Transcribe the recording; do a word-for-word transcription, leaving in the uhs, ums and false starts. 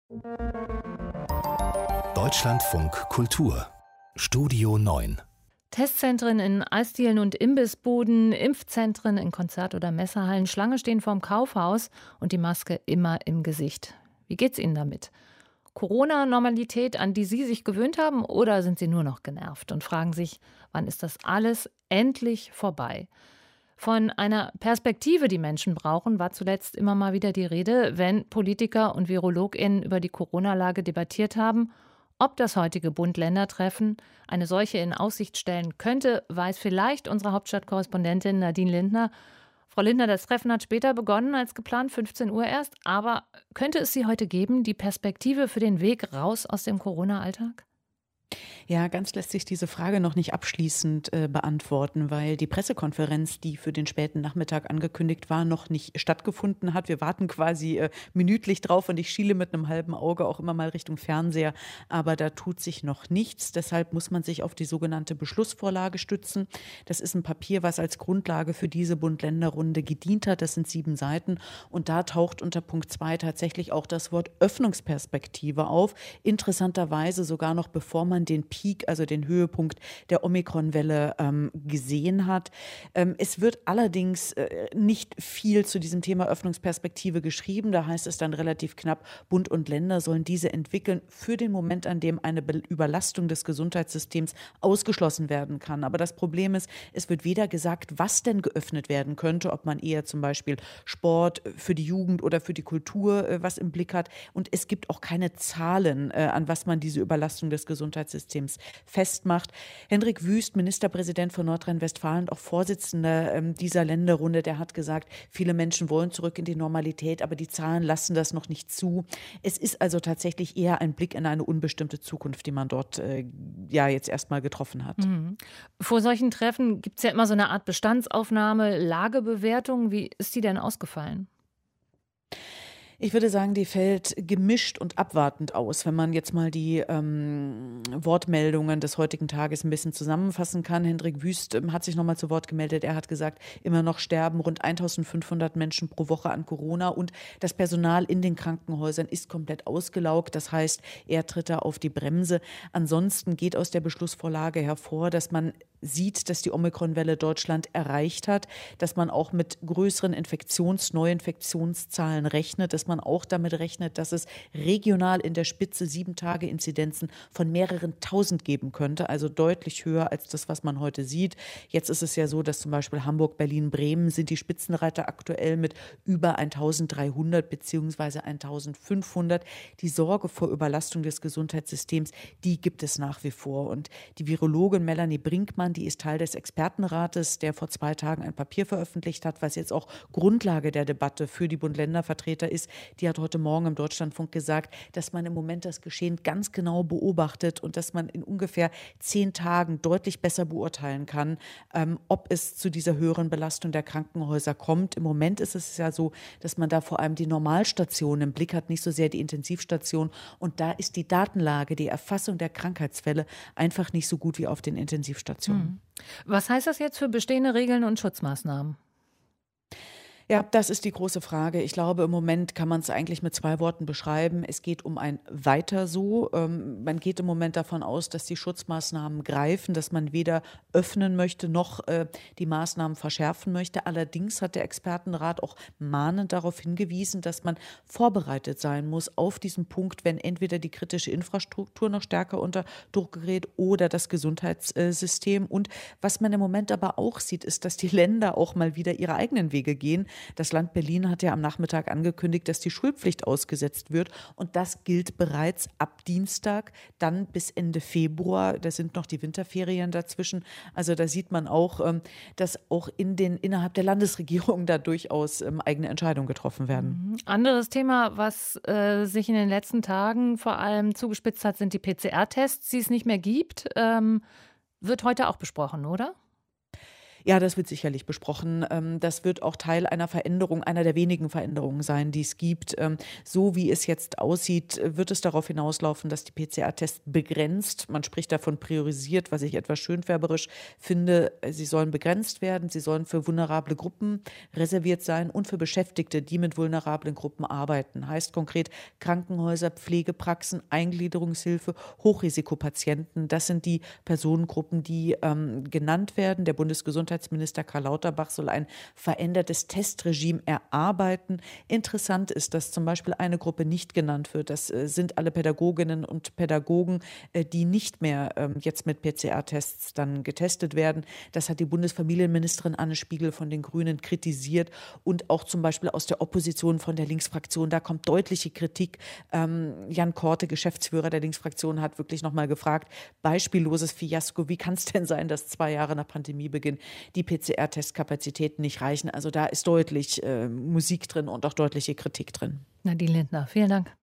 Deutschlandfunk Kultur Studio neun. Testzentren in Eisdielen und Imbissbuden, Impfzentren in Konzert- oder Messehallen, Schlange stehen vorm Kaufhaus und die Maske immer im Gesicht. Wie geht's Ihnen damit? Corona-Normalität, an die Sie sich gewöhnt haben, oder sind Sie nur noch genervt und fragen sich, wann ist das alles endlich vorbei? Von einer Perspektive, die Menschen brauchen, war zuletzt immer mal wieder die Rede, wenn Politiker und VirologInnen über die Corona-Lage debattiert haben. Ob das heutige Bund-Länder-Treffen eine solche in Aussicht stellen könnte, weiß vielleicht unsere Hauptstadtkorrespondentin Nadine Lindner. Frau Lindner, das Treffen hat später begonnen als geplant, fünfzehn Uhr erst. Aber könnte es sie heute geben, die Perspektive für den Weg raus aus dem Corona-Alltag? Ja, ganz lässt sich diese Frage noch nicht abschließend äh, beantworten, weil die Pressekonferenz, die für den späten Nachmittag angekündigt war, noch nicht stattgefunden hat. Wir warten quasi äh, minütlich drauf und ich schiele mit einem halben Auge auch immer mal Richtung Fernseher. Aber da tut sich noch nichts. Deshalb muss man sich auf die sogenannte Beschlussvorlage stützen. Das ist ein Papier, was als Grundlage für diese Bund-Länder-Runde gedient hat. Das sind sieben Seiten. Und da taucht unter Punkt zwei tatsächlich auch das Wort Öffnungsperspektive auf. Interessanterweise sogar noch bevor man den Peak, also den Höhepunkt der Omikron-Welle ähm, gesehen hat. Ähm, es wird allerdings äh, nicht viel zu diesem Thema Öffnungsperspektive geschrieben. Da heißt es dann relativ knapp, Bund und Länder sollen diese entwickeln für den Moment, an dem eine Be- Überlastung des Gesundheitssystems ausgeschlossen werden kann. Aber das Problem ist, es wird weder gesagt, was denn geöffnet werden könnte, ob man eher zum Beispiel Sport für die Jugend oder für die Kultur äh, was im Blick hat. Und es gibt auch keine Zahlen, äh, an was man diese Überlastung des Gesundheitssystems festmacht. Hendrik Wüst, Ministerpräsident von Nordrhein-Westfalen und auch Vorsitzender ähm, dieser Länderrunde, der hat gesagt, viele Menschen wollen zurück in die Normalität, aber die Zahlen lassen das noch nicht zu. Es ist also tatsächlich eher ein Blick in eine unbestimmte Zukunft, die man dort äh, ja jetzt erstmal getroffen hat. Mhm. Vor solchen Treffen gibt es ja immer so eine Art Bestandsaufnahme, Lagebewertung. Wie ist die denn ausgefallen? Ich würde sagen, die fällt gemischt und abwartend aus, wenn man jetzt mal die ähm, Wortmeldungen des heutigen Tages ein bisschen zusammenfassen kann. Hendrik Wüst ähm, hat sich nochmal zu Wort gemeldet. Er hat gesagt, immer noch sterben rund eintausendfünfhundert Menschen pro Woche an Corona und das Personal in den Krankenhäusern ist komplett ausgelaugt. Das heißt, er tritt da auf die Bremse. Ansonsten geht aus der Beschlussvorlage hervor, dass man sieht, dass die Omikron-Welle Deutschland erreicht hat, dass man auch mit größeren Infektions-, Neuinfektionszahlen rechnet, dass man auch damit rechnet, dass es regional in der Spitze sieben Tage Inzidenzen von mehreren tausend geben könnte, also deutlich höher als das, was man heute sieht. Jetzt ist es ja so, dass zum Beispiel Hamburg, Berlin, Bremen sind die Spitzenreiter aktuell mit über eintausenddreihundert beziehungsweise eintausendfünfhundert. Die Sorge vor Überlastung des Gesundheitssystems, die gibt es nach wie vor. Und die Virologin Melanie Brinkmann, die ist Teil des Expertenrates, der vor zwei Tagen ein Papier veröffentlicht hat, was jetzt auch Grundlage der Debatte für die Bund-Länder-Vertreter ist. Die hat heute Morgen im Deutschlandfunk gesagt, dass man im Moment das Geschehen ganz genau beobachtet und dass man in ungefähr zehn Tagen deutlich besser beurteilen kann, ähm, ob es zu dieser höheren Belastung der Krankenhäuser kommt. Im Moment ist es ja so, dass man da vor allem die Normalstation im Blick hat, nicht so sehr die Intensivstation. Und da ist die Datenlage, die Erfassung der Krankheitsfälle einfach nicht so gut wie auf den Intensivstationen. Was heißt das jetzt für bestehende Regeln und Schutzmaßnahmen? Ja, das ist die große Frage. Ich glaube, im Moment kann man es eigentlich mit zwei Worten beschreiben. Es geht um ein Weiter so. Ähm, man geht im Moment davon aus, dass die Schutzmaßnahmen greifen, dass man weder öffnen möchte noch äh, die Maßnahmen verschärfen möchte. Allerdings hat der Expertenrat auch mahnend darauf hingewiesen, dass man vorbereitet sein muss auf diesen Punkt, wenn entweder die kritische Infrastruktur noch stärker unter Druck gerät oder das Gesundheitssystem. Und was man im Moment aber auch sieht, ist, dass die Länder auch mal wieder ihre eigenen Wege gehen. Das Land Berlin hat ja am Nachmittag angekündigt, dass die Schulpflicht ausgesetzt wird. Und das gilt bereits ab Dienstag, dann bis Ende Februar. Da sind noch die Winterferien dazwischen. Also da sieht man auch, dass auch in den, innerhalb der Landesregierung da durchaus eigene Entscheidungen getroffen werden. Anderes Thema, was äh, sich in den letzten Tagen vor allem zugespitzt hat, sind die P C R-Tests, die es nicht mehr gibt. Ähm, wird heute auch besprochen, oder? Ja, das wird sicherlich besprochen. Ähm, Das wird auch Teil einer Veränderung, einer der wenigen Veränderungen sein, die es gibt. Ähm, So wie es jetzt aussieht, äh, wird es darauf hinauslaufen, dass die P C R-Tests begrenzt, man spricht davon priorisiert, was ich etwas schönfärberisch finde, äh, sie sollen begrenzt werden, sie sollen für vulnerable Gruppen reserviert sein und für Beschäftigte, die mit vulnerablen Gruppen arbeiten. Heißt konkret Krankenhäuser, Pflegepraxen, Eingliederungshilfe, Hochrisikopatienten. Das sind die Personengruppen, die ähm, genannt werden. Der Bundesgesundheitsminister Karl Lauterbach soll ein verändertes Testregime erarbeiten. Interessant ist, dass zum Beispiel eine Gruppe nicht genannt wird. Das äh, sind alle Pädagoginnen und Pädagogen, äh, die nicht mehr ähm, jetzt mit P C R-Tests dann getestet werden. Das hat die Bundesfamilienministerin Anne Spiegel von den Grünen kritisiert und auch zum Beispiel aus der Opposition von der Linksfraktion. Da kommt deutliche Kritik. Ähm, Jan Korte, Geschäftsführer der Linksfraktion, hat wirklich nochmal gefragt, beispielloses Fiasko, wie kann es denn sein, dass zwei Jahre nach Pandemiebeginn die P C R-Testkapazitäten nicht reichen? Also da ist deutlich äh, Musik drin und auch deutliche Kritik drin. Nadine Lindner, vielen Dank.